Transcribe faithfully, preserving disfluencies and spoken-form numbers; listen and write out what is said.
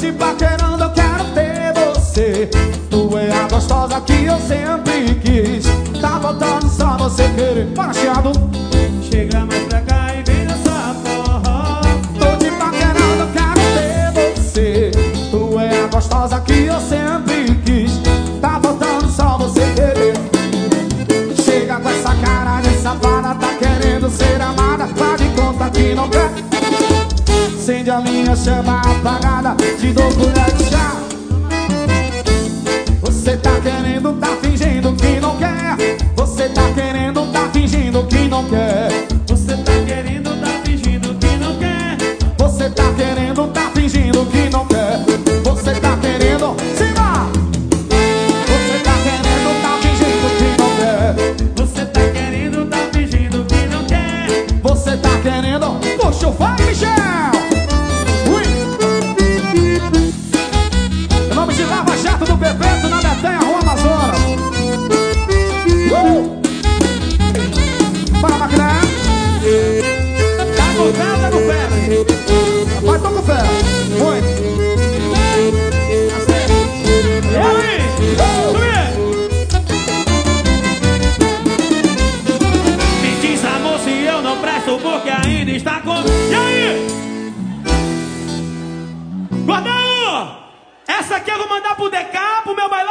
te paquerando, eu quero ter você. Tu é a gostosa que eu sempre quis. Tá faltando só você querer. Baixado. Chega mais pra cá e vem nessa forró. Tô te paquerando, eu quero ter você. Tu é a gostosa que eu sempre quis. Tá faltando só você querer. Chega com essa cara de safada, tá querendo ser amada. Faz de conta que não quer. Acende a minha chama apagada, te dou colher de chá. Você tá querendo, tá fingindo que não quer. Você tá querendo, tá fingindo que não quer. Você tá querendo, tá fingindo que não quer. Você tá querendo, tá fingindo que não quer. Você tá querendo, se vá. Você tá querendo, tá fingindo que não quer. Você tá querendo, tá fingindo que não quer. Você tá querendo, puxa o vai, Michel. Em nome de Lava Jato do Bebeto, na Betanha, Rua Amazonas. Uh! Para, máquina. Tá com fé, tá com fé. Vai, tô com fé. Muito. E aí? Me diz, amor, se eu não presto porque ainda está com... E aí? Gordão! Essa aqui eu vou mandar pro D K, pro meu bailão.